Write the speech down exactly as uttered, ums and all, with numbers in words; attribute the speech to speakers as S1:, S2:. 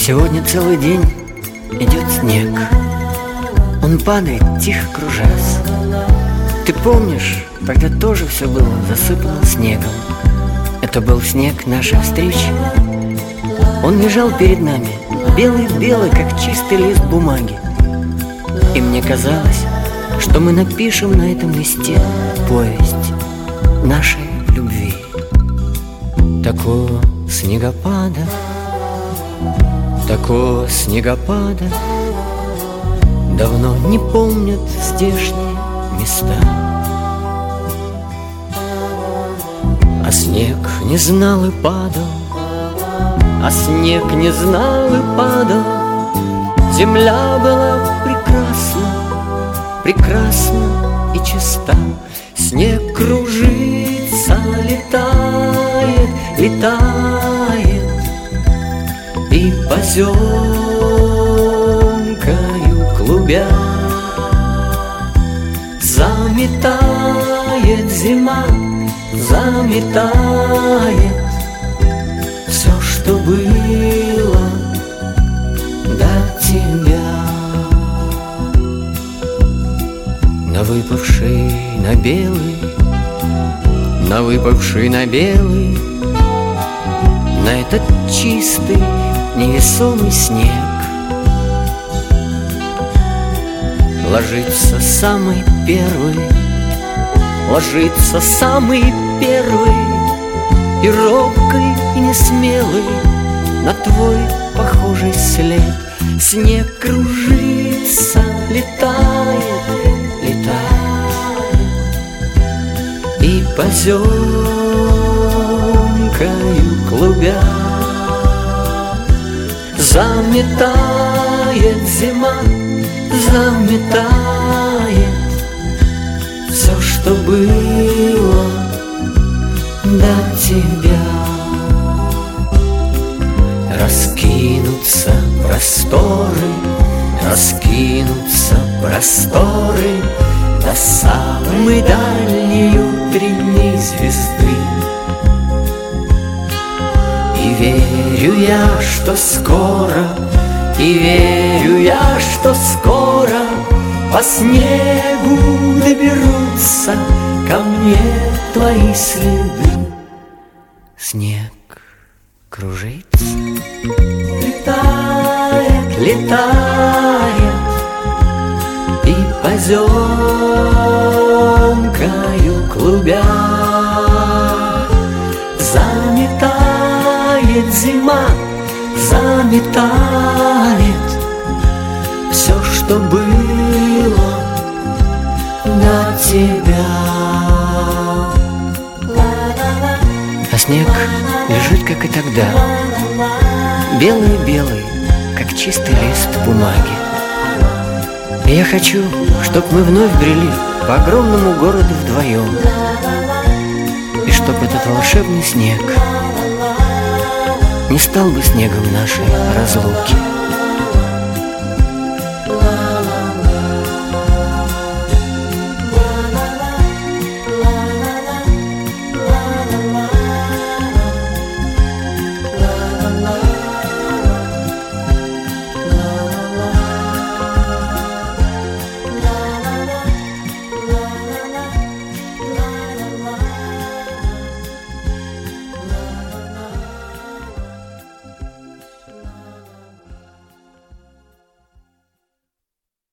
S1: Сегодня целый день идет снег. Он падает, тихо кружась. Ты помнишь, тогда тоже все было засыпано снегом. Это был снег нашей встречи. Он лежал перед нами, белый-белый, как чистый лист бумаги. И мне казалось, что мы напишем на этом листе повесть нашей любви. Такого снегопада, такого снегопада давно не помнят здешние места. А снег не знал и падал, а снег не знал и падал. Земля была прекрасна, прекрасна и чиста. Снег кружится, летает, летает, и поземкою клубя заметает зима, заметает все, что было до тебя. На выпавший на белый, на выпавший на белый, на этот чистый невесомый снег ложится самый первый, ложится самый первый, и робкий, и несмелый на твой похожий след. Снег кружится, летает, летает, и поземкою клубя заметает зима, заметает все, что было до тебя. Раскинутся просторы, раскинутся просторы до самой дальней утренней звезды. И верю я, что скоро, и верю я, что скоро по снегу доберутся ко мне твои следы. Снег кружится, летает, летает, и поземкою клубя заметает зима, заметает все, что было до тебя. А снег лежит, как и тогда, белый-белый, как чистый лист бумаги. И я хочу, чтоб мы вновь брели по огромному городу вдвоем, и чтоб этот волшебный снег не стал бы снегом нашей разлуки.